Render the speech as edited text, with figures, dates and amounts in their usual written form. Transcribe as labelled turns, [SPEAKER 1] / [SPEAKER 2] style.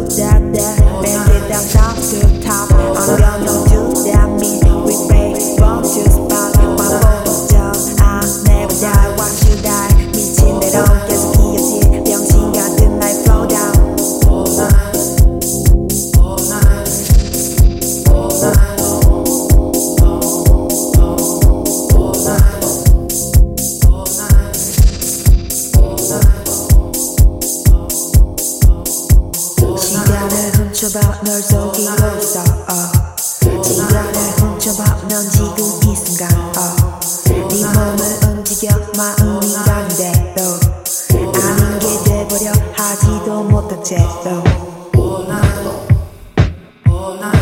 [SPEAKER 1] that make it down top to top. I'm gonna do that mean we play from to spot. My phone down, I never die. Why should I? 미친 대로 계속 기어지 병신 같은 날 flow down. 시간을 훔쳐봐 널 속이고 있어 시간을 훔쳐봐 넌 지금 이 순간 네 몸을 움직여 마음이 가는 대로 아닌 게 돼버려 하지도 못한 채로